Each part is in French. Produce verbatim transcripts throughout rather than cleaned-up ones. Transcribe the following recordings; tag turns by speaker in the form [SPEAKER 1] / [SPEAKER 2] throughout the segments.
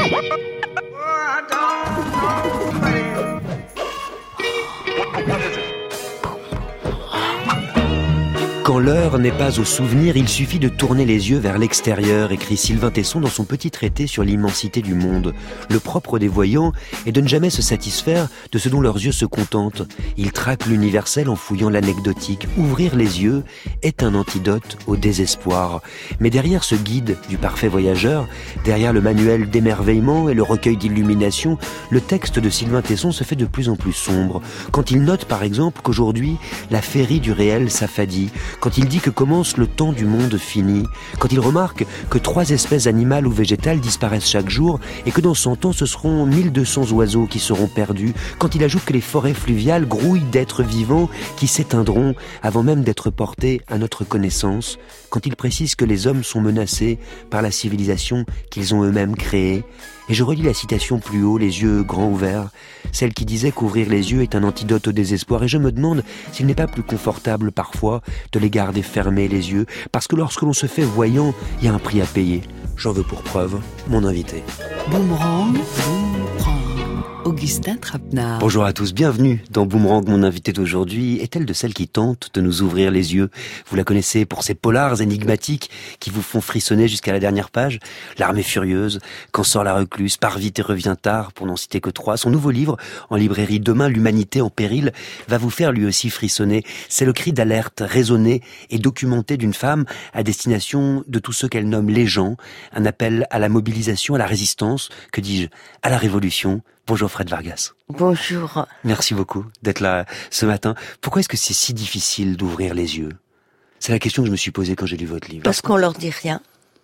[SPEAKER 1] Quand l'heure n'est pas au souvenir, il suffit de tourner les yeux vers l'extérieur, écrit Sylvain Tesson dans son petit traité sur l'immensité du monde. Le propre des voyants est de ne jamais se satisfaire de ce dont leurs yeux se contentent. Ils traquent l'universel en fouillant l'anecdotique. Ouvrir les yeux est un antidote au désespoir. Mais derrière ce guide du parfait voyageur, derrière le manuel d'émerveillement et le recueil d'illumination, le texte de Sylvain Tesson se fait de plus en plus sombre. Quand il note par exemple qu'aujourd'hui, la féerie du réel s'affadit, quand il dit que commence le temps du monde fini, quand il remarque que trois espèces animales ou végétales disparaissent chaque jour et que dans cent ans ce seront mille deux cents oiseaux qui seront perdus, quand il ajoute que les forêts fluviales grouillent d'êtres vivants qui s'éteindront avant même d'être portés à notre connaissance, quand il précise que les hommes sont menacés par la civilisation qu'ils ont eux-mêmes créée. Et je relis la citation plus haut, les yeux grands ouverts, celle qui disait qu'ouvrir les yeux est un antidote au désespoir. Et je me demande s'il n'est pas plus confortable parfois de les garder fermés les yeux, parce que lorsque l'on se fait voyant, il y a un prix à payer. J'en veux pour preuve mon invité.
[SPEAKER 2] Boomerang, Boomerang, Augustin Trapenard.
[SPEAKER 1] Bonjour à tous, bienvenue dans Boomerang. Mon invité d'aujourd'hui est-elle de celles qui tentent de nous ouvrir les yeux? Vous la connaissez pour ces polars énigmatiques qui vous font frissonner jusqu'à la dernière page. L'armée furieuse, Quand sort la recluse, Pars vite et reviens tard, pour n'en citer que trois. Son nouveau livre, en librairie Demain, l'humanité en péril, va vous faire lui aussi frissonner. C'est le cri d'alerte raisonné et documenté d'une femme à destination de tous ceux qu'elle nomme les gens. Un appel à la mobilisation, à la résistance, que dis-je, à la révolution. Bonjour Fred Vargas.
[SPEAKER 3] Bonjour.
[SPEAKER 1] Merci beaucoup d'être là ce matin. Pourquoi est-ce que c'est si difficile d'ouvrir les yeux? C'est la question que je me suis posée quand j'ai lu votre livre.
[SPEAKER 3] Parce qu'on leur dit rien.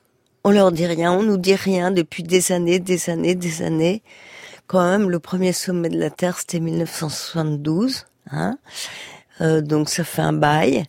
[SPEAKER 3] On leur dit rien, on nous dit rien depuis des années, des années, des années. Quand même, le premier sommet de la Terre, c'était mille neuf cent soixante-douze. Hein euh, donc ça fait un bail.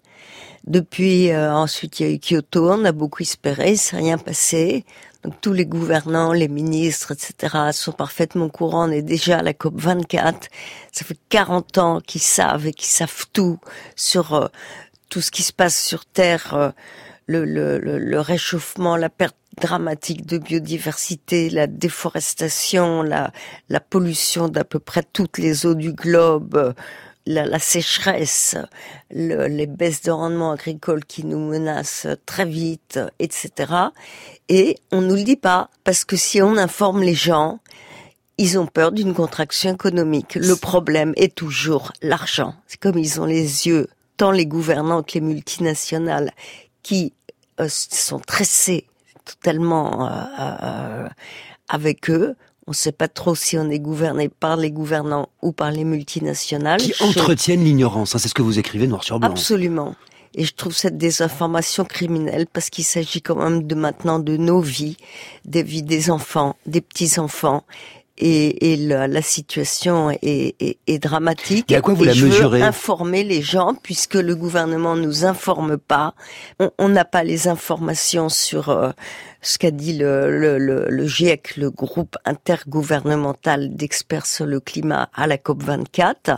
[SPEAKER 3] Depuis, euh, ensuite, il y a eu Kyoto, on a beaucoup espéré, c'est rien passé. Donc tous les gouvernants, les ministres, et cetera sont parfaitement courants. On est déjà à la COP vingt-quatre. Ça fait quarante ans qu'ils savent et qu'ils savent tout sur euh, tout ce qui se passe sur Terre, euh, le, le, le, le réchauffement, la perte dramatique de biodiversité, la déforestation, la, la pollution d'à peu près toutes les eaux du globe, la, la sécheresse, le, les baisses de rendement agricole qui nous menacent très vite, et cetera. Et on nous le dit pas, parce que si on informe les gens, ils ont peur d'une contraction économique. Le problème est toujours l'argent. C'est comme ils ont les yeux, tant les gouvernants que les multinationales, qui euh, sont tressés totalement euh, euh, avec eux. On ne sait pas trop si on est gouverné par les gouvernants ou par les multinationales.
[SPEAKER 1] Qui entretiennent l'ignorance, hein, c'est ce que vous écrivez noir sur blanc.
[SPEAKER 3] Absolument. Et je trouve cette désinformation criminelle parce qu'il s'agit quand même de maintenant de nos vies, des vies des enfants, des petits-enfants. Et, et la, la situation est, est, est dramatique.
[SPEAKER 1] Et à quoi vous
[SPEAKER 3] et
[SPEAKER 1] la
[SPEAKER 3] je
[SPEAKER 1] mesurez?
[SPEAKER 3] veux informer les gens, puisque le gouvernement nous informe pas. On n'a pas les informations sur euh, ce qu'a dit le, le, le, le GIEC, le groupe intergouvernemental d'experts sur le climat à la COP vingt-quatre.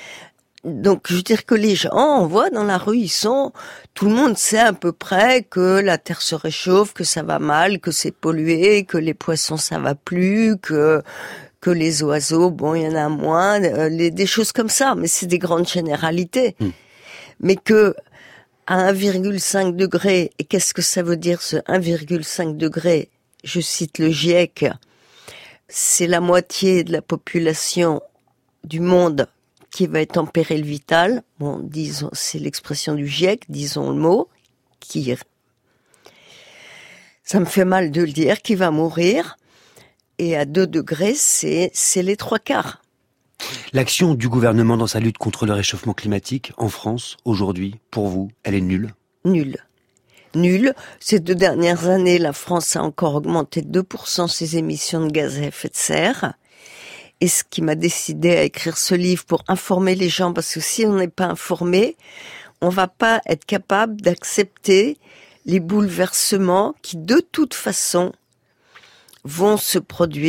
[SPEAKER 3] Donc, je veux dire que les gens, on voit dans la rue, ils sont, tout le monde sait à peu près que la Terre se réchauffe, que ça va mal, que c'est pollué, que les poissons ça va plus, que que les oiseaux, bon, il y en a moins, euh, les, des choses comme ça, mais c'est des grandes généralités. Mmh. Mais que à un virgule cinq degré, et qu'est-ce que ça veut dire ce un virgule cinq degré? Je cite le GIEC, c'est la moitié de la population du monde qui va être en péril vital, bon, disons, c'est l'expression du GIEC, disons le mot, qui, ça me fait mal de le dire, qui va mourir, et à deux degrés, c'est, c'est les trois quarts.
[SPEAKER 1] L'action du gouvernement dans sa lutte contre le réchauffement climatique, en France, aujourd'hui, pour vous, elle est nulle?
[SPEAKER 3] Nulle. Nulle. Ces deux dernières années, la France a encore augmenté de deux pour cent ses émissions de gaz à effet de serre. Et ce qui m'a décidé à écrire ce livre pour informer les gens, parce que si on n'est pas informé, on va pas être capable d'accepter les bouleversements qui, de toute façon, vont se produire.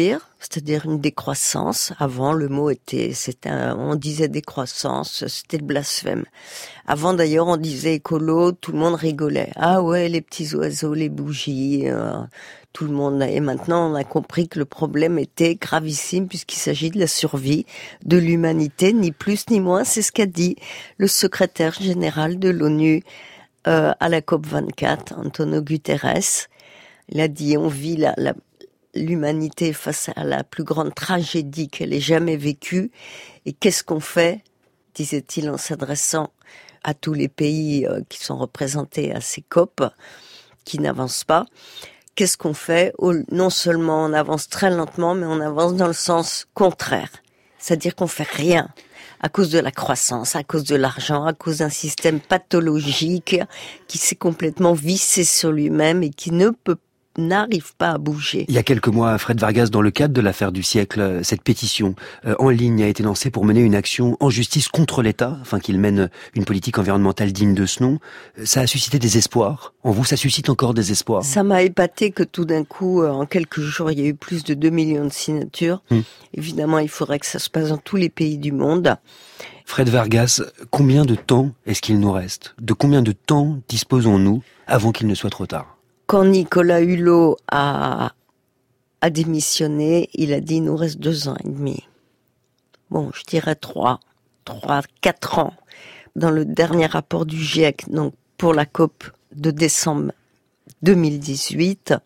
[SPEAKER 3] c'est-à-dire une décroissance. Avant, le mot était, c'était un, on disait décroissance, c'était le blasphème. Avant, d'ailleurs, on disait écolo, tout le monde rigolait. Ah ouais, les petits oiseaux, les bougies, euh, tout le monde. Et maintenant, on a compris que le problème était gravissime puisqu'il s'agit de la survie de l'humanité, ni plus ni moins. C'est ce qu'a dit le secrétaire général de l'ONU euh, à la COP vingt-quatre, Antonio Guterres. Il a dit, on vit la, la, l'humanité face à la plus grande tragédie qu'elle ait jamais vécue. Et qu'est-ce qu'on fait, disait-il en s'adressant à tous les pays euh, qui sont représentés à ces COP, qui n'avancent pas. Qu'est-ce qu'on fait? Non seulement on avance très lentement, mais on avance dans le sens contraire. C'est-à-dire qu'on fait rien. À cause de la croissance, à cause de l'argent, à cause d'un système pathologique qui s'est complètement vissé sur lui-même et qui ne peut n'arrive pas à bouger.
[SPEAKER 1] Il y a quelques mois, Fred Vargas, dans le cadre de l'affaire du siècle, cette pétition euh, en ligne a été lancée pour mener une action en justice contre l'État, afin qu'il mène une politique environnementale digne de ce nom. Ça a suscité des espoirs. En vous, ça suscite encore des espoirs?
[SPEAKER 3] Ça m'a épaté que tout d'un coup, en quelques jours, il y a eu plus de deux millions de signatures. Hum. Évidemment, il faudrait que ça se passe dans tous les pays du monde.
[SPEAKER 1] Fred Vargas, combien de temps est-ce qu'il nous reste? De combien de temps disposons-nous avant qu'il ne soit trop tard?
[SPEAKER 3] Quand Nicolas Hulot a, a démissionné, il a dit, il nous reste deux ans et demi. Bon, je dirais trois, trois, quatre ans. Dans le dernier rapport du GIEC, donc pour la COP de décembre deux mille dix-huit,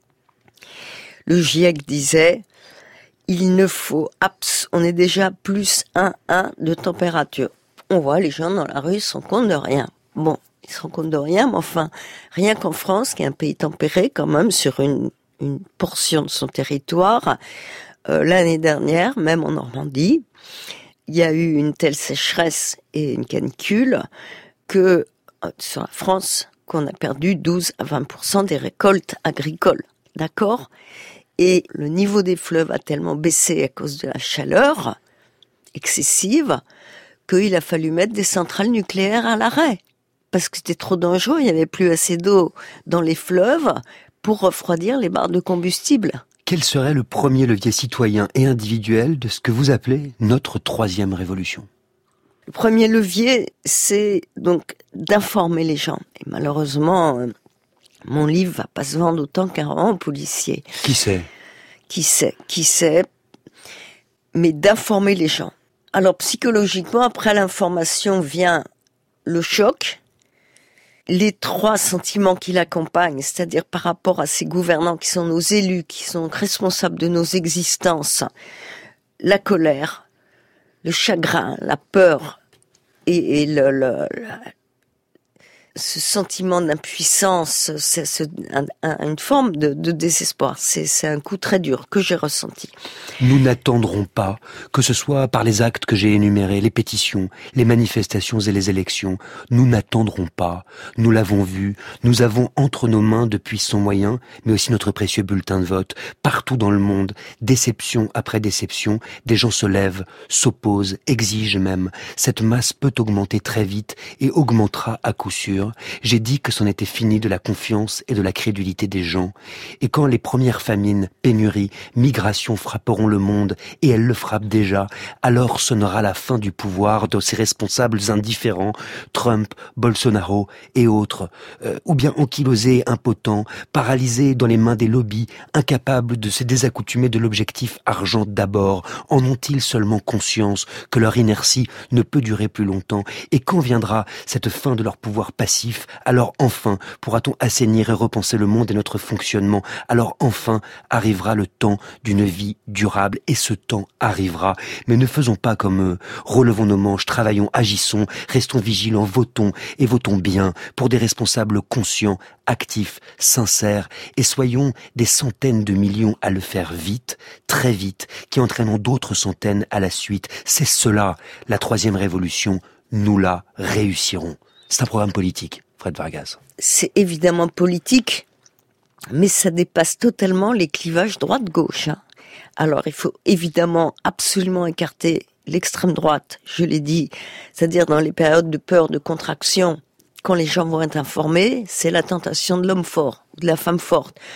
[SPEAKER 3] le GIEC disait, il ne faut abs, on est déjà plus un virgule un de température. On voit les gens dans la rue, ils se rendent compte de rien. Bon. Ils se rendent compte de rien, mais enfin, rien qu'en France, qui est un pays tempéré quand même sur une, une portion de son territoire, euh, l'année dernière, même en Normandie, il y a eu une telle sécheresse et une canicule que euh, sur la France, qu'on a perdu douze à vingt pour cent des récoltes agricoles, d'accord? Et le niveau des fleuves a tellement baissé à cause de la chaleur excessive qu'il a fallu mettre des centrales nucléaires à l'arrêt. Parce que c'était trop dangereux, il n'y avait plus assez d'eau dans les fleuves pour refroidir les barres de combustible.
[SPEAKER 1] Quel serait le premier levier citoyen et individuel de ce que vous appelez notre troisième révolution?
[SPEAKER 3] Le premier levier, c'est donc d'informer les gens. Et malheureusement, mon livre va pas se vendre autant qu'un roman policier.
[SPEAKER 1] Qui sait?
[SPEAKER 3] Qui sait? Qui sait? Mais d'informer les gens. Alors psychologiquement, après l'information vient le choc. Les trois sentiments qui l'accompagnent, c'est-à-dire par rapport à ces gouvernants qui sont nos élus, qui sont responsables de nos existences, la colère, le chagrin, la peur et, et le, le, le, ce sentiment d'impuissance, c'est, c'est un, un, une forme de, de désespoir. C'est, c'est un coup très dur que j'ai ressenti.
[SPEAKER 1] Nous n'attendrons pas, que ce soit par les actes que j'ai énumérés, les pétitions, les manifestations et les élections, nous n'attendrons pas. Nous l'avons vu, nous avons entre nos mains depuis son moyen, mais aussi notre précieux bulletin de vote. Partout dans le monde, déception après déception, des gens se lèvent, s'opposent, exigent même. Cette masse peut augmenter très vite et augmentera à coup sûr. J'ai dit que c'en était fini de la confiance et de la crédulité des gens. Et quand les premières famines, pénuries, migrations frapperont le monde, et elles le frappent déjà, alors sonnera la fin du pouvoir de ces responsables indifférents, Trump, Bolsonaro et autres, euh, ou bien ankylosés, impotents, paralysés dans les mains des lobbies, incapables de se désaccoutumer de l'objectif argent d'abord. En ont-ils seulement conscience que leur inertie ne peut durer plus longtemps? Et quand viendra cette fin de leur pouvoir passif, alors enfin pourra-t-on assainir et repenser le monde et notre fonctionnement. Alors enfin arrivera le temps d'une vie durable, et ce temps arrivera. Mais ne faisons pas comme eux. Relevons nos manches, travaillons, agissons, restons vigilants, votons, et votons bien pour des responsables conscients, actifs, sincères, et soyons des centaines de millions à le faire vite, très vite, qui entraîneront d'autres centaines à la suite. C'est cela, la troisième révolution. Nous la réussirons. C'est un programme politique, Fred Vargas.
[SPEAKER 3] C'est évidemment politique, mais ça dépasse totalement les clivages droite-gauche. Hein. Alors, il faut évidemment absolument écarter l'extrême droite, je l'ai dit, c'est-à-dire dans les périodes de peur, de contraction, quand les gens vont être informés, c'est la tentation de l'homme fort, de la femme forte.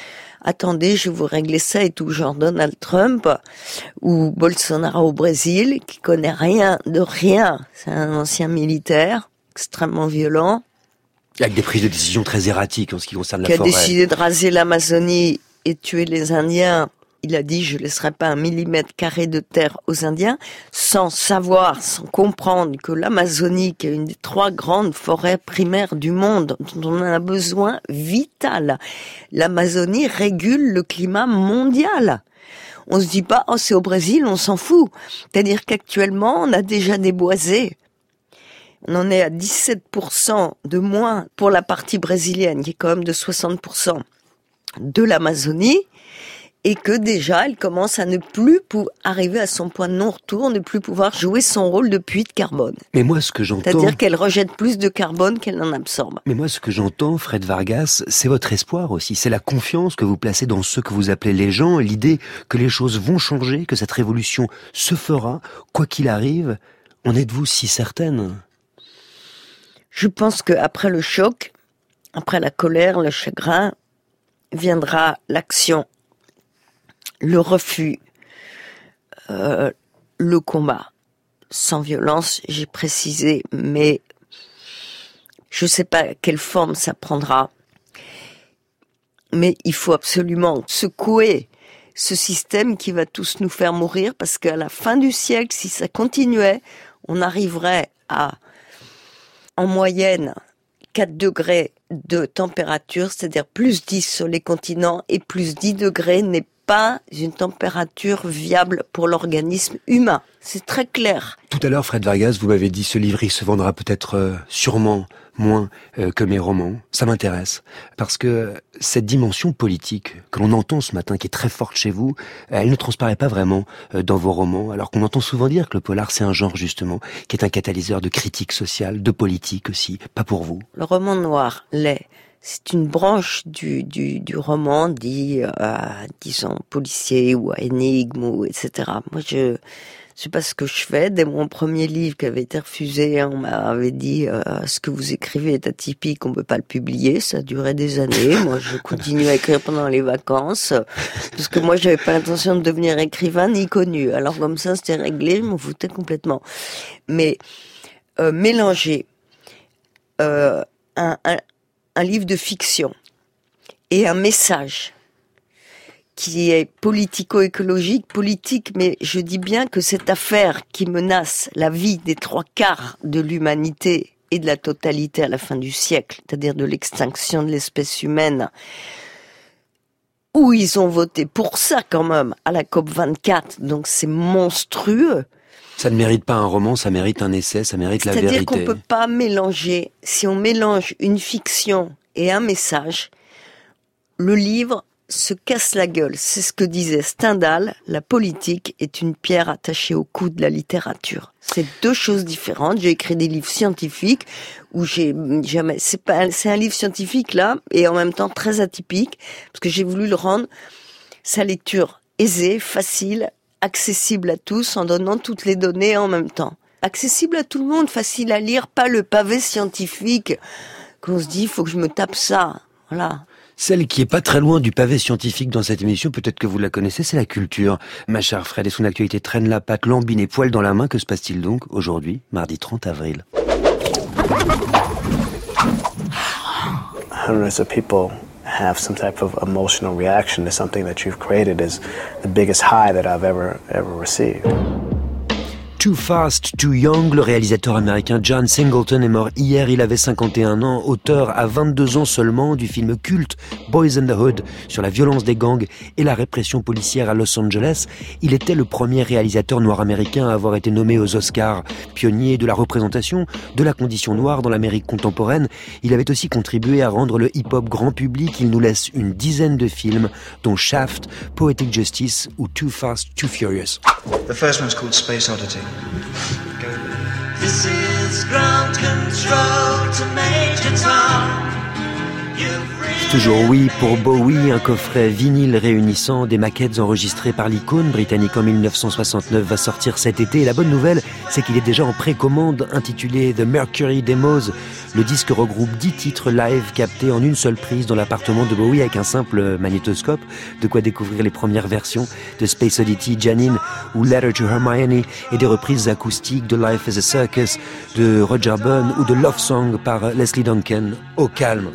[SPEAKER 3] attendez, je vais vous régler ça et tout, genre Donald Trump ou Bolsonaro au Brésil, qui connaît rien de rien. C'est un ancien militaire extrêmement violent.
[SPEAKER 1] Avec des prises de décision très erratiques en ce qui concerne la
[SPEAKER 3] forêt.
[SPEAKER 1] Qui
[SPEAKER 3] a décidé de raser l'Amazonie et de tuer les Indiens. Il a dit, je laisserai pas un millimètre carré de terre aux Indiens, sans savoir, sans comprendre que l'Amazonie, qui est une des trois grandes forêts primaires du monde, dont on a un besoin vital, l'Amazonie régule le climat mondial. On se dit pas, oh, c'est au Brésil, on s'en fout. C'est-à-dire qu'actuellement, on a déjà déboisé. On en est à dix-sept pour cent de moins pour la partie brésilienne, qui est quand même de soixante pour cent de l'Amazonie. Et que déjà, elle commence à ne plus pou- arriver à son point de non-retour, ne plus pouvoir jouer son rôle de puits de carbone.
[SPEAKER 1] Mais moi, ce que j'entends...
[SPEAKER 3] C'est-à-dire qu'elle rejette plus de carbone qu'elle n'en absorbe.
[SPEAKER 1] Mais moi, ce que j'entends, Fred Vargas, c'est votre espoir aussi. C'est la confiance que vous placez dans ceux que vous appelez les gens, l'idée que les choses vont changer, que cette révolution se fera, quoi qu'il arrive. En êtes-vous si certaine ?
[SPEAKER 3] Je pense qu'après le choc, après la colère, le chagrin, viendra l'action. Le refus, euh, le combat, sans violence, j'ai précisé, mais je ne sais pas quelle forme ça prendra. Mais il faut absolument secouer ce système qui va tous nous faire mourir, parce qu'à la fin du siècle, si ça continuait, on arriverait à, en moyenne, quatre degrés de température, c'est-à-dire plus dix sur les continents, et plus dix degrés n'est pas une température viable pour l'organisme humain. C'est très clair.
[SPEAKER 1] Tout à l'heure, Fred Vargas, vous m'avez dit ce livre, il se vendra peut-être euh, sûrement moins euh, que mes romans. Ça m'intéresse, parce que cette dimension politique que l'on entend ce matin, qui est très forte chez vous, elle ne transparaît pas vraiment euh, dans vos romans, alors qu'on entend souvent dire que le polar, c'est un genre, justement, qui est un catalyseur de critique sociale, de politique aussi, pas pour vous.
[SPEAKER 3] Le roman noir l'est. C'est une branche du, du, du roman dit, euh, disons, policier ou à énigme, ou et cetera. Moi, je sais pas ce que je fais. Dès mon premier livre qui avait été refusé, on m'avait dit euh, ce que vous écrivez est atypique, on peut pas le publier. Ça a duré des années. Moi, je continue à écrire pendant les vacances, parce que moi, j'avais pas l'intention de devenir écrivain ni connu. Alors comme ça, c'était réglé, je m'en foutais complètement. Mais euh, mélanger euh, un, un un livre de fiction et un message qui est politico-écologique, politique, mais je dis bien que cette affaire qui menace la vie des trois quarts de l'humanité et de la totalité à la fin du siècle, c'est-à-dire de l'extinction de l'espèce humaine, où ils ont voté pour ça quand même à la C O P vingt-quatre, donc c'est monstrueux.
[SPEAKER 1] Ça ne mérite pas un roman, ça mérite un essai, ça mérite la vérité.
[SPEAKER 3] C'est-à-dire qu'on ne peut pas mélanger, si on mélange une fiction et un message, le livre se casse la gueule. C'est ce que disait Stendhal, la politique est une pierre attachée au cou de la littérature. C'est deux choses différentes. J'ai écrit des livres scientifiques où j'ai jamais, c'est pas, c'est un livre scientifique là, et en même temps très atypique, parce que j'ai voulu le rendre, sa lecture aisée, facile, accessible à tous en donnant toutes les données en même temps. Accessible à tout le monde, facile à lire, pas le pavé scientifique qu'on se dit, il faut que je me tape ça. Voilà.
[SPEAKER 1] Celle qui est pas très loin du pavé scientifique dans cette émission, peut-être que vous la connaissez, c'est la culture. Ma chère Fred, et son actualité traîne la patte, lambine et poil dans la main. Que se passe-t-il donc aujourd'hui, mardi trente avril?
[SPEAKER 4] Hundreds of people have some type of emotional reaction to something that you've created is the biggest high that I've ever, ever received.
[SPEAKER 1] Too Fast, Too Young, le réalisateur américain John Singleton est mort hier, il avait cinquante et un ans, auteur à vingt-deux ans seulement du film culte Boys in the Hood sur la violence des gangs et la répression policière à Los Angeles. Il était le premier réalisateur noir américain à avoir été nommé aux Oscars, pionnier de la représentation de la condition noire dans l'Amérique contemporaine. Il avait aussi contribué à rendre le hip-hop grand public. Il nous laisse une dizaine de films, dont Shaft, Poetic Justice ou Too Fast, Too Furious.
[SPEAKER 5] The first one's called Space Oddity. Go.
[SPEAKER 6] This is ground control to Major Tom.
[SPEAKER 1] C'est toujours oui pour Bowie, un coffret vinyle réunissant des maquettes enregistrées par l'icône britannique en mille neuf cent soixante-neuf va sortir cet été. Et la bonne nouvelle, c'est qu'il est déjà en précommande, intitulé The Mercury Demos. Le disque regroupe dix titres live captés en une seule prise dans l'appartement de Bowie avec un simple magnétoscope. De quoi découvrir les premières versions de Space Oddity, Janine ou Letter to Hermione et des reprises acoustiques de Life is a Circus de Roger Byrne ou de Love Song par Leslie Duncan. Au calme.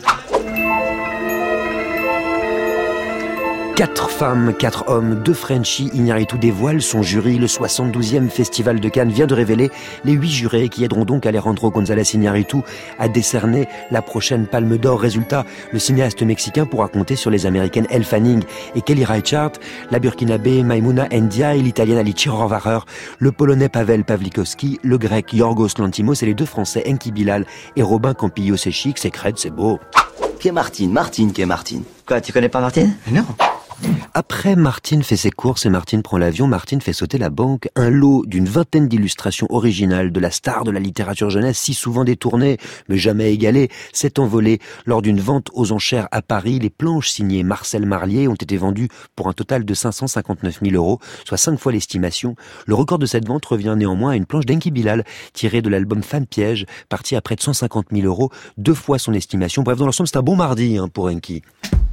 [SPEAKER 1] Quatre femmes, quatre hommes, deux Frenchies, Iñárritu dévoile son jury. Le soixante-douzième Festival de Cannes vient de révéler les huit jurés qui aideront donc Alejandro González Iñárritu à décerner la prochaine Palme d'Or. Résultat, le cinéaste mexicain pourra compter sur les Américaines Elle Fanning et Kelly Reichardt, la Burkinabé Maimouna Ndiaye, l'Italienne Alice Rohrwacher, le Polonais Pavel Pawlikowski, le Grec Yorgos Lanthimos et les deux Français Enki Bilal et Robin Campillo. C'est chic, c'est crête, c'est beau.
[SPEAKER 6] Qui est Martine Martine, qui est Martine Quoi, tu connais pas Martine? Non.
[SPEAKER 1] Après, Martine fait ses courses et Martine prend l'avion. Martine fait sauter la banque. Un lot d'une vingtaine d'illustrations originales de la star de la littérature jeunesse, si souvent détournée, mais jamais égalée, s'est envolée lors d'une vente aux enchères à Paris. Les planches signées Marcel Marlier ont été vendues pour un total de cinq cent cinquante-neuf mille euros, soit cinq fois l'estimation. Le record de cette vente revient néanmoins à une planche d'Enki Bilal, tirée de l'album Femme Piège, partie à près de cent cinquante mille euros, deux fois son estimation. Bref, dans l'ensemble, c'est un bon mardi hein, pour Enki.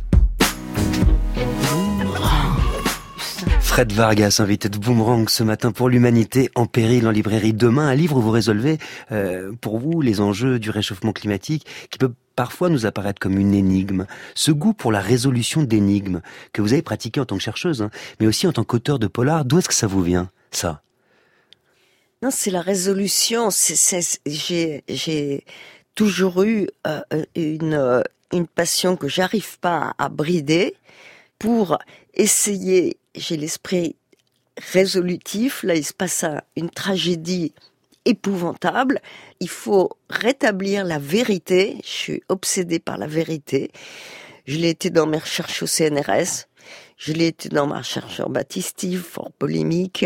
[SPEAKER 1] Fred Vargas, invité de Boomerang ce matin pour l'humanité en péril en librairie. Demain, un livre où vous résolvez euh, pour vous les enjeux du réchauffement climatique qui peut parfois nous apparaître comme une énigme. Ce goût pour la résolution d'énigmes que vous avez pratiqué en tant que chercheuse, hein, mais aussi en tant qu'auteur de polar, d'où est-ce que ça vous vient, ça?
[SPEAKER 3] Non, c'est la résolution. C'est, c'est, j'ai, j'ai toujours eu euh, une, euh, une passion que j'arrive pas à brider pour essayer. J'ai l'esprit résolutif. Là, il se passe une tragédie épouvantable. Il faut rétablir la vérité. Je suis obsédée par la vérité. Je l'ai été dans mes recherches au C N R S. Je l'ai été dans ma recherche sur Battisti, fort polémique.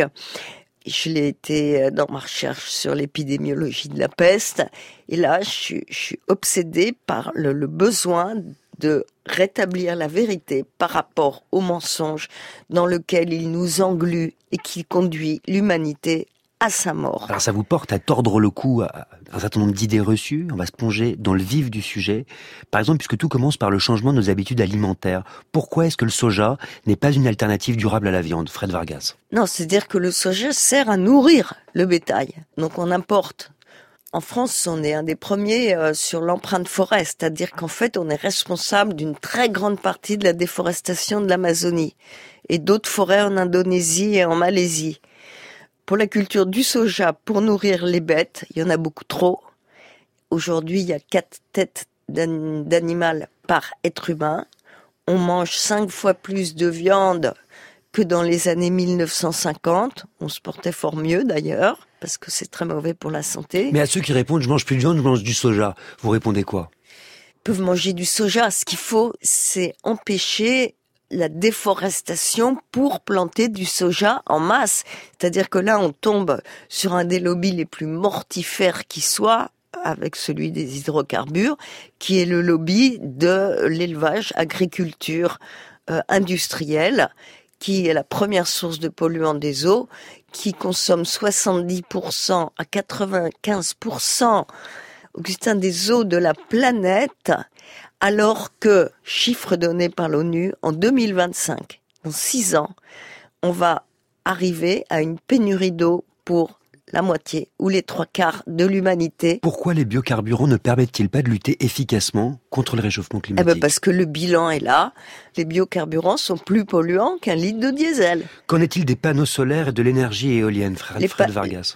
[SPEAKER 3] Je l'ai été dans ma recherche sur l'épidémiologie de la peste. Et là, je suis, je suis obsédée par le, le besoin de rétablir la vérité par rapport au mensonge dans lequel il nous englue et qui conduit l'humanité à sa mort.
[SPEAKER 1] Alors ça vous porte à tordre le cou à un certain nombre d'idées reçues. On va se plonger dans le vif du sujet. Par exemple, puisque tout commence par le changement de nos habitudes alimentaires. Pourquoi est-ce que le soja n'est pas une alternative durable à la viande, Fred Vargas?
[SPEAKER 3] Non, c'est-à-dire que le soja sert à nourrir le bétail. Donc on importe. En France, on est un des premiers euh, sur l'empreinte forêt, c'est-à-dire qu'en fait, on est responsable d'une très grande partie de la déforestation de l'Amazonie et d'autres forêts en Indonésie et en Malaisie. Pour la culture du soja, pour nourrir les bêtes, il y en a beaucoup trop. Aujourd'hui, il y a quatre têtes d'an- d'animal par être humain. On mange cinq fois plus de viande que dans les années mille neuf cent cinquante. On se portait fort mieux d'ailleurs, parce que c'est très mauvais pour la santé.
[SPEAKER 1] Mais à ceux qui répondent « je mange plus de viande, je mange du soja », vous répondez quoi?
[SPEAKER 3] Ils peuvent manger du soja. Ce qu'il faut, c'est empêcher la déforestation pour planter du soja en masse. C'est-à-dire que là, on tombe sur un des lobbies les plus mortifères qui soit, avec celui des hydrocarbures, qui est le lobby de l'élevage, agriculture euh, industrielle, qui est la première source de polluants des eaux, qui consomme soixante-dix pour cent à quatre-vingt-quinze pour cent, Augustin, des eaux de la planète, alors que, chiffre donné par l'ONU, en deux mille vingt-cinq, dans six ans, on va arriver à une pénurie d'eau pour la moitié ou les trois quarts de l'humanité.
[SPEAKER 1] Pourquoi les biocarburants ne permettent-ils pas de lutter efficacement contre le réchauffement climatique?
[SPEAKER 3] Eh ben parce que le bilan est là. Les biocarburants sont plus polluants qu'un litre de diesel.
[SPEAKER 1] Qu'en est-il des panneaux solaires et de l'énergie éolienne, Fred,
[SPEAKER 3] Les
[SPEAKER 1] Fred
[SPEAKER 3] pa-
[SPEAKER 1] Vargas?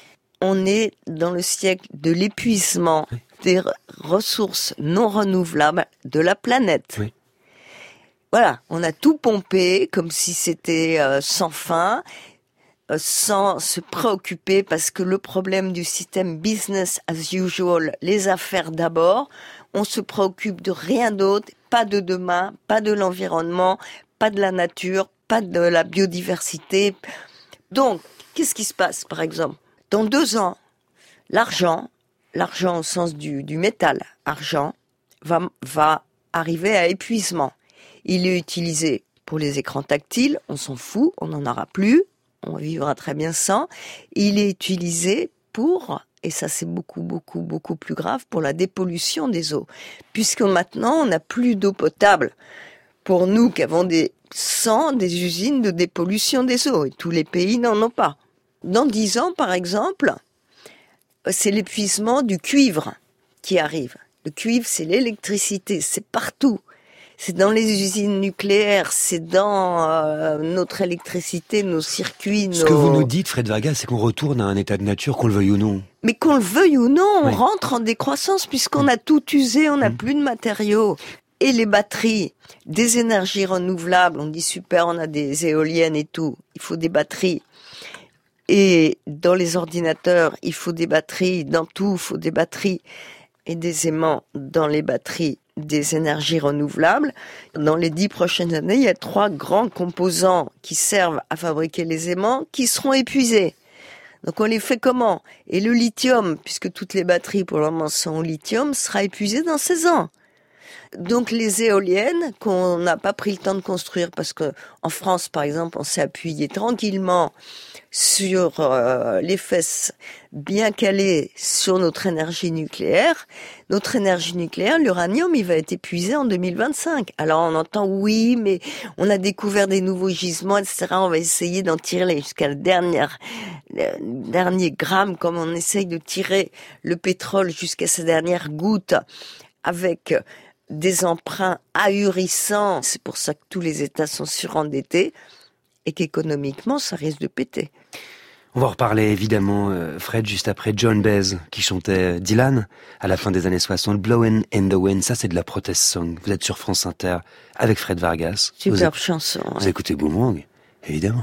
[SPEAKER 3] On est dans le siècle de l'épuisement oui. des ressources non renouvelables de la planète.
[SPEAKER 1] Oui.
[SPEAKER 3] Voilà, on a tout pompé comme si c'était euh, sans fin, euh, sans se préoccuper, parce que le problème du système business as usual, les affaires d'abord, on se préoccupe de rien d'autre, pas de demain, pas de l'environnement, pas de la nature, pas de la biodiversité. Donc, qu'est-ce qui se passe, par exemple? Dans deux ans, l'argent, l'argent au sens du, du métal, argent, va, va arrivé à épuisement. Il est utilisé pour les écrans tactiles, on s'en fout, on n'en aura plus, on vivra très bien sans. Il est utilisé pour, et ça c'est beaucoup, beaucoup, beaucoup plus grave, pour la dépollution des eaux. Puisque maintenant, on n'a plus d'eau potable. Pour nous qui avons des cent des usines de dépollution des eaux, et tous les pays n'en ont pas. Dans dix ans, par exemple, c'est l'épuisement du cuivre qui arrive. Le cuivre, c'est l'électricité, c'est partout. C'est dans les usines nucléaires, c'est dans euh, notre électricité, nos circuits.
[SPEAKER 1] Ce
[SPEAKER 3] nos...
[SPEAKER 1] que vous nous dites, Fred Vargas, c'est qu'on retourne à un état de nature, qu'on le veuille ou non.
[SPEAKER 3] Mais qu'on le veuille ou non, on
[SPEAKER 1] oui.
[SPEAKER 3] rentre en décroissance puisqu'on mmh. a tout usé, on n'a mmh. plus de matériaux. Et les batteries, des énergies renouvelables, on dit super, on a des éoliennes et tout, il faut des batteries. Et dans les ordinateurs, il faut des batteries, dans tout, il faut des batteries. Et des aimants dans les batteries des énergies renouvelables. Dans les dix prochaines années, il y a trois grands composants qui servent à fabriquer les aimants qui seront épuisés. Donc on les fait comment ? Et le lithium, puisque toutes les batteries pour le moment sont au lithium, sera épuisé dans seize ans. Donc les éoliennes qu'on n'a pas pris le temps de construire parce que en France par exemple on s'est appuyé tranquillement sur euh, les fesses bien calées sur notre énergie nucléaire. Notre énergie nucléaire, l'uranium, il va être épuisé en deux mille vingt-cinq. Alors on entend oui, mais on a découvert des nouveaux gisements, et cetera. On va essayer d'en tirer jusqu'à la dernière, le dernier gramme, comme on essaye de tirer le pétrole jusqu'à sa dernière goutte avec des emprunts ahurissants. C'est pour ça que tous les États sont surendettés et qu'économiquement, ça risque de péter.
[SPEAKER 1] On va en reparler évidemment, euh, Fred, juste après John Baez qui chantait Dylan à la fin des années soixante. Blowin' in the Wind, ça c'est de la protest song. Vous êtes sur France Inter avec Fred Vargas.
[SPEAKER 3] Superbe
[SPEAKER 1] vous
[SPEAKER 3] chanson.
[SPEAKER 1] Vous
[SPEAKER 3] ouais.
[SPEAKER 1] écoutez Boomerang, évidemment.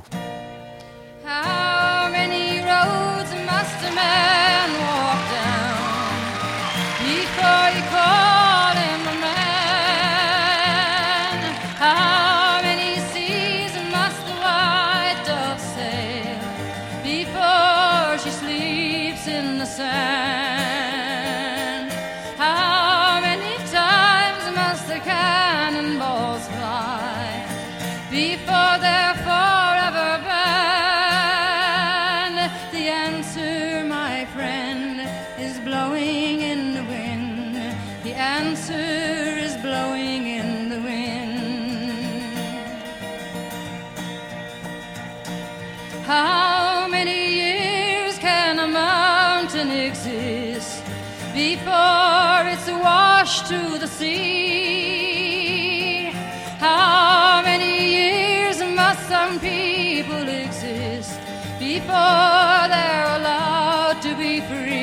[SPEAKER 7] How many roads must a man walk down before he called him a man? How many seas must the white dove sail before she sleeps in the sand? How many times must the cannonballs fly before they're forever banned? The answer, my friend, is blowing in the wind. The answer is blowing in the wind. How many years can a mountain exist before it's washed to the sea? How many years must some people exist before they're allowed to be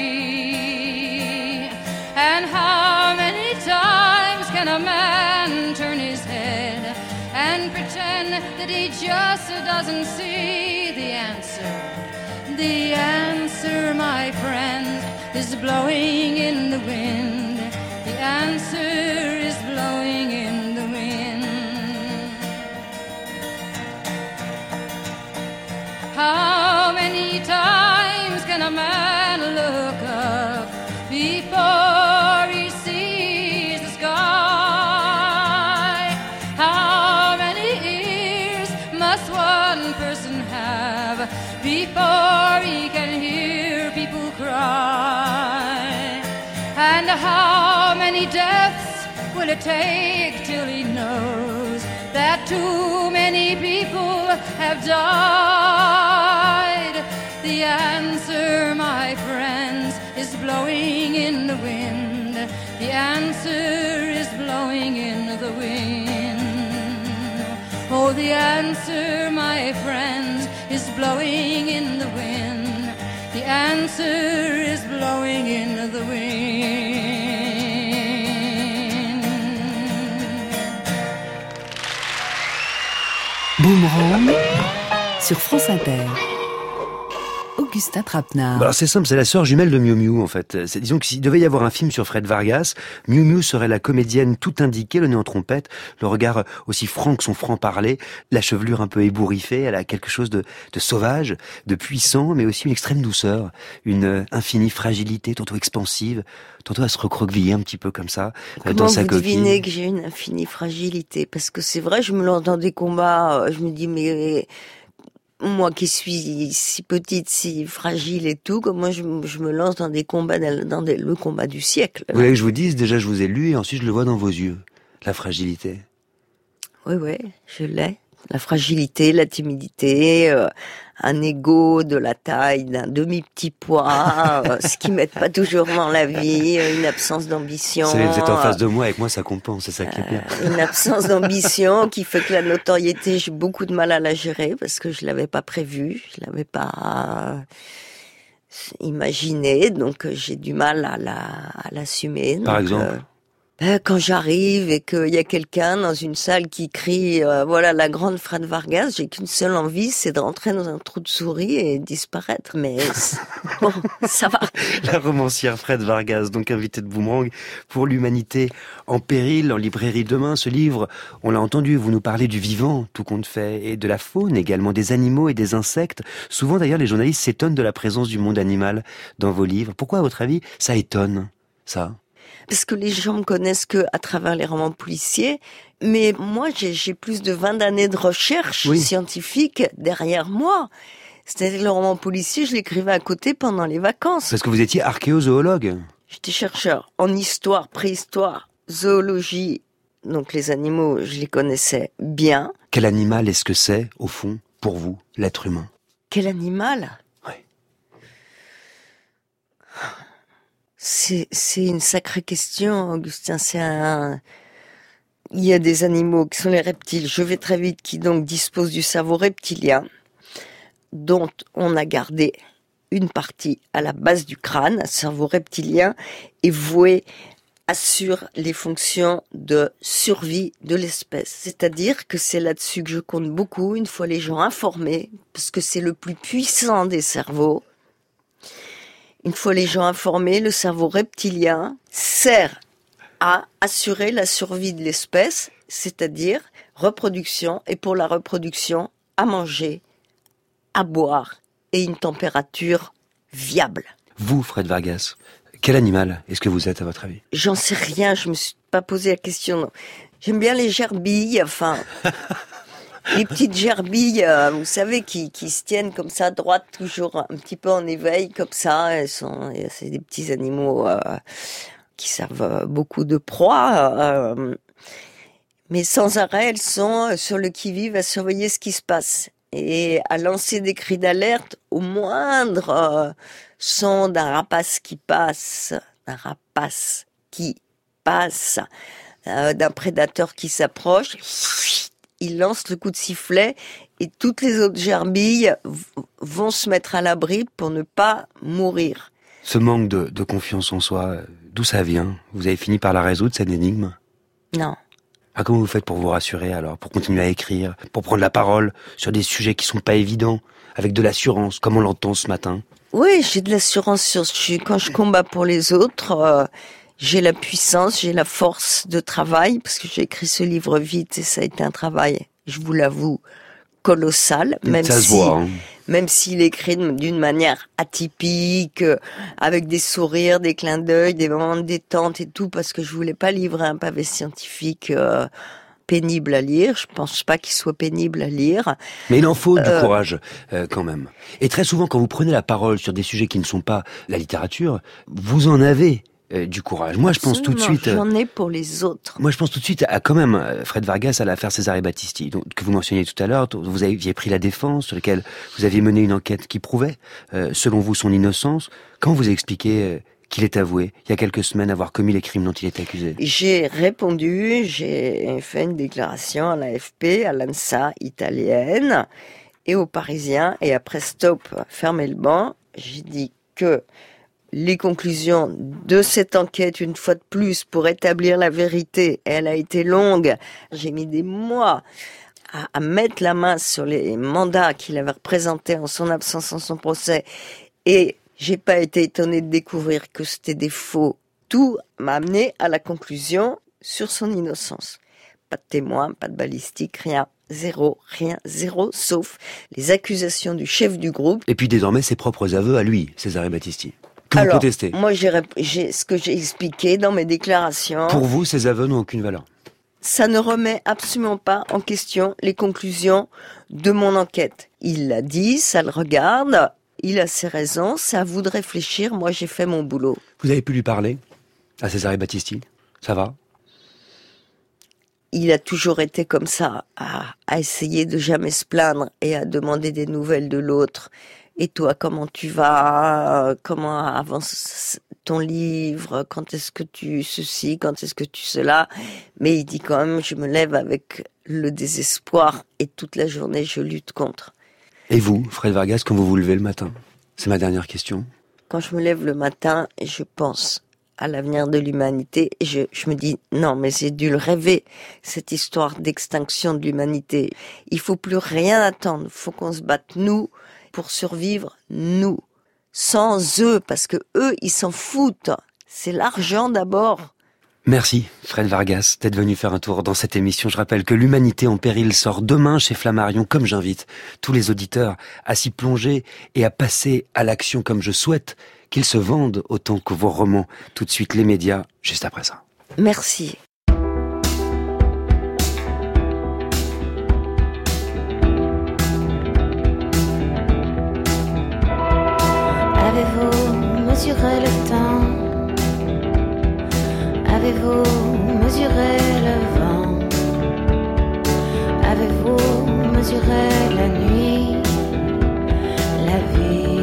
[SPEAKER 7] free? And how many times can a man turn his head and pretend that he just doesn't see? The answer, the answer, my friends, is blowing in the wind. The answer is blowing in the wind. How many times can a man look up before he sees the sky? How many ears must one person have before he can hear people cry? And how many deaths will it take till he knows that too many people have died? The answer, my friends, is blowing in the wind. The answer is blowing in the wind. Oh, the answer, my friends, is blowing in the wind. The answer is blowing in the wind.
[SPEAKER 2] Boomerang sur France Inter. Augustin Trapenard.
[SPEAKER 1] Bah alors c'est simple, c'est la sœur jumelle de Miu Miu en fait. C'est, disons que s'il devait y avoir un film sur Fred Vargas, Miu Miu serait la comédienne tout indiquée, le nez en trompette, le regard aussi franc que son franc-parler, la chevelure un peu ébouriffée, elle a quelque chose de, de sauvage, de puissant, mais aussi une extrême douceur, une euh, infinie fragilité, tantôt expansive, tantôt à se recroqueviller un petit peu comme ça, euh,
[SPEAKER 3] Comment
[SPEAKER 1] dans sa
[SPEAKER 3] vous
[SPEAKER 1] coquille.
[SPEAKER 3] devinez que j'ai une infinie fragilité? Parce que c'est vrai, je me lance dans des combats, euh, je me dis, mais moi qui suis si petite, si fragile et tout, comment je, je me lance dans des combats, dans des, le combat du siècle.
[SPEAKER 1] Vous voulez que je vous dise, déjà je vous ai lu et ensuite je le vois dans vos yeux, la fragilité.
[SPEAKER 3] Oui, oui, je l'ai. La fragilité, la timidité, euh, un ego de la taille d'un demi-petit pois, euh, ce qui m'aide pas toujours dans la vie, euh, une absence d'ambition.
[SPEAKER 1] Vous savez, vous êtes en face de moi, avec moi ça compense, c'est ça qui est bien.
[SPEAKER 3] Euh, une absence d'ambition qui fait que la notoriété, j'ai beaucoup de mal à la gérer parce que je l'avais pas prévu, je l'avais pas imaginé, donc euh, j'ai du mal à la à l'assumer.
[SPEAKER 1] Par
[SPEAKER 3] donc,
[SPEAKER 1] exemple.
[SPEAKER 3] euh, Quand j'arrive et qu'il y a quelqu'un dans une salle qui crie euh, voilà la grande Fred Vargas, j'ai qu'une seule envie, c'est de rentrer dans un trou de souris et disparaître. Mais bon, ça va.
[SPEAKER 1] La romancière Fred Vargas, donc invitée de Boomerang pour l'humanité en péril, en librairie demain. Ce livre, on l'a entendu, vous nous parlez du vivant, tout compte fait, et de la faune également, des animaux et des insectes. Souvent d'ailleurs, les journalistes s'étonnent de la présence du monde animal dans vos livres. Pourquoi, à votre avis, ça étonne, ça ?
[SPEAKER 3] Parce que les gens me connaissent que à travers les romans policiers, mais moi j'ai, j'ai plus de vingt années de recherche
[SPEAKER 1] oui.
[SPEAKER 3] scientifique derrière moi. C'est-à-dire le roman policier, je l'écrivais à côté pendant les vacances.
[SPEAKER 1] Parce que vous étiez archéozoologue.
[SPEAKER 3] J'étais chercheur en histoire, préhistoire, zoologie, donc les animaux, je les connaissais bien.
[SPEAKER 1] Quel animal est-ce que c'est, au fond, pour vous, l'être humain ?
[SPEAKER 3] Quel animal ?
[SPEAKER 1] Oui.
[SPEAKER 3] C'est, c'est une sacrée question, Augustin. C'est un... Il y a des animaux qui sont les reptiles, je vais très vite, qui donc disposent du cerveau reptilien, dont on a gardé une partie à la base du crâne. Un cerveau reptilien est voué, assure les fonctions de survie de l'espèce. C'est-à-dire que c'est là-dessus que je compte beaucoup, une fois les gens informés, parce que c'est le plus puissant des cerveaux. Une fois les gens informés, le cerveau reptilien sert à assurer la survie de l'espèce, c'est-à-dire reproduction, et pour la reproduction, à manger, à boire et une température viable.
[SPEAKER 1] Vous, Fred Vargas, quel animal est-ce que vous êtes à votre avis ?
[SPEAKER 3] J'en sais rien, je me suis pas posé la question. Non. J'aime bien les gerbilles, enfin... Les petites gerbilles, euh, vous savez, qui, qui se tiennent comme ça, droites, toujours un petit peu en éveil, comme ça. Elles sont, c'est des petits animaux euh, qui servent beaucoup de proie. Euh, mais sans arrêt, elles sont sur le qui-vive à surveiller ce qui se passe. Et à lancer des cris d'alerte au moindre euh, son d'un rapace qui passe, d'un rapace qui passe, euh, d'un prédateur qui s'approche. Il lance le coup de sifflet et toutes les autres gerbilles vont se mettre à l'abri pour ne pas mourir.
[SPEAKER 1] Ce manque de, de confiance en soi, d'où ça vient ? Vous avez fini par la résoudre, cette énigme ?
[SPEAKER 3] Non.
[SPEAKER 1] Ah, comment vous faites pour vous rassurer alors ? Pour continuer à écrire ? Pour prendre la parole sur des sujets qui sont pas évidents ? Avec de l'assurance, comme on l'entend ce matin ?
[SPEAKER 3] Oui, j'ai de l'assurance sur je, quand je combats pour les autres. Euh, J'ai la puissance, j'ai la force de travail, parce que j'ai écrit ce livre vite et ça a été un travail, je vous l'avoue, colossal, même
[SPEAKER 1] ça se
[SPEAKER 3] si,
[SPEAKER 1] voit, hein.
[SPEAKER 3] même s'il est écrit d'une manière atypique, avec des sourires, des clins d'œil, des moments de détente et tout, parce que je voulais pas livrer un pavé scientifique euh, pénible à lire. Je pense pas qu'il soit pénible à lire.
[SPEAKER 1] Mais il en faut du
[SPEAKER 3] Euh,
[SPEAKER 1] courage, euh, quand même. Et très souvent, quand vous prenez la parole sur des sujets qui ne sont pas la littérature, vous en avez euh, du courage. Moi, je pense tout de
[SPEAKER 3] Absolument,
[SPEAKER 1] suite... euh,
[SPEAKER 3] J'en ai pour les autres.
[SPEAKER 1] Moi, je pense tout de suite à quand même euh, Fred Vargas à l'affaire César et Battisti, donc, que vous mentionniez tout à l'heure. dont Vous aviez pris la défense, sur laquelle vous aviez mené une enquête qui prouvait, euh, selon vous, son innocence. Quand vous avez expliqué euh, qu'il est avoué, il y a quelques semaines, avoir commis les crimes dont il est accusé.
[SPEAKER 3] J'ai répondu, j'ai fait une déclaration à l'A F P, à l'ANSA italienne et aux Parisiens. Et après stop, fermez le banc, j'ai dit que les conclusions de cette enquête, une fois de plus, pour établir la vérité, elle a été longue. J'ai mis des mois à, à mettre la main sur les mandats qu'il avait représentés en son absence en son procès, et j'ai pas été étonnée de découvrir que c'était des faux. Tout m'a amené à la conclusion sur son innocence. Pas de témoins, pas de balistique, rien. Zéro, rien, zéro, sauf les accusations du chef du groupe.
[SPEAKER 1] Et puis désormais ses propres aveux à lui, Cesare Battisti. Que vous
[SPEAKER 3] Alors,
[SPEAKER 1] contestez.
[SPEAKER 3] moi j'ai, j'ai ce que j'ai expliqué dans mes déclarations.
[SPEAKER 1] Pour vous, ces aveux n'ont aucune valeur.
[SPEAKER 3] Ça ne remet absolument pas en question les conclusions de mon enquête. Il l'a dit, ça le regarde, il a ses raisons, c'est à vous de réfléchir, moi j'ai fait mon boulot.
[SPEAKER 1] Vous avez pu lui parler à Cesare Battisti? Ça va?
[SPEAKER 3] Il a toujours été comme ça, à, à essayer de jamais se plaindre et à demander des nouvelles de l'autre. Et toi, comment tu vas? Comment avance ton livre? Quand est-ce que tu ceci? Quand est-ce que tu cela? Mais il dit quand même, je me lève avec le désespoir et toute la journée je lutte contre.
[SPEAKER 1] Et vous, Fred Vargas, quand vous vous levez le matin? C'est ma dernière question.
[SPEAKER 3] Quand je me lève le matin, je pense à l'avenir de l'humanité, et je, je me dis, non, mais j'ai dû le rêver, cette histoire d'extinction de l'humanité. Il faut plus rien attendre, faut qu'on se batte, nous, pour survivre, nous. Sans eux, parce que eux, ils s'en foutent. C'est l'argent d'abord.
[SPEAKER 1] Merci, Fred Vargas, d'être venu faire un tour dans cette émission. Je rappelle que l'Humanité en péril sort demain chez Flammarion, comme j'invite tous les auditeurs à s'y plonger et à passer à l'action comme je souhaite qu'ils se vendent autant que vos romans. Tout de suite, les médias, juste après ça.
[SPEAKER 3] Merci.
[SPEAKER 8] Avez-vous mesuré le temps? Avez-vous mesuré le vent? Avez-vous mesuré la nuit, la vie?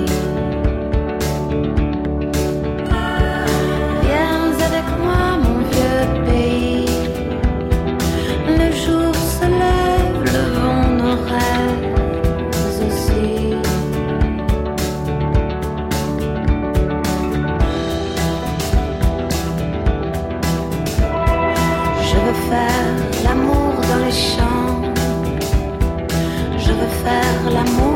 [SPEAKER 8] Viens avec moi, mon vieux pays. Le jour se lève, le vent nos rêves aussi. Je veux faire l'amour dans les champs. Je veux faire l'amour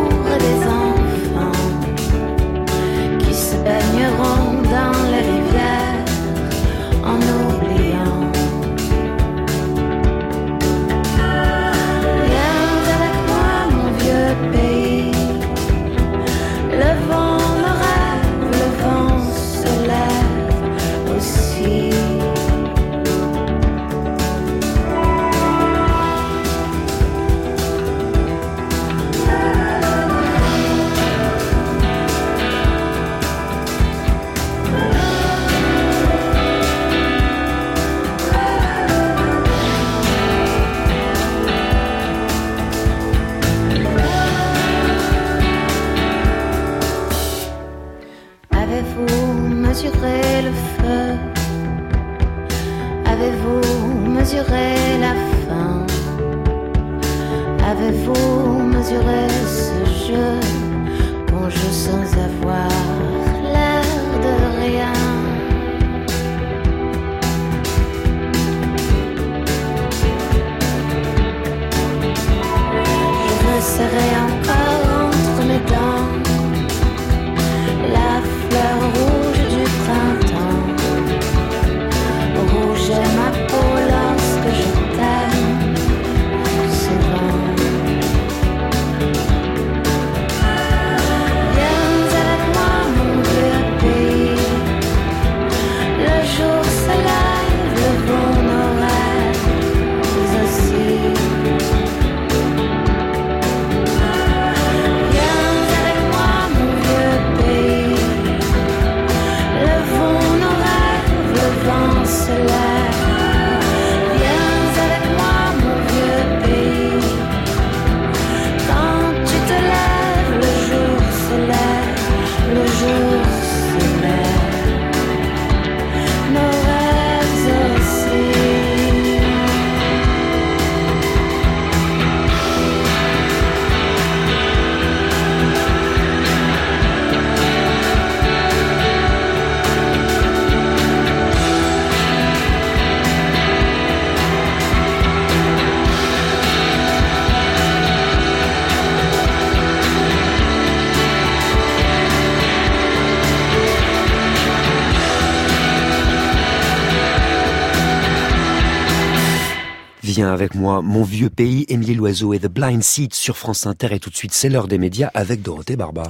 [SPEAKER 1] Viens avec moi, mon vieux pays, Émilie Loiseau et The Blind Seeds sur France Inter, et tout de suite c'est l'heure des médias avec Dorothée Barba.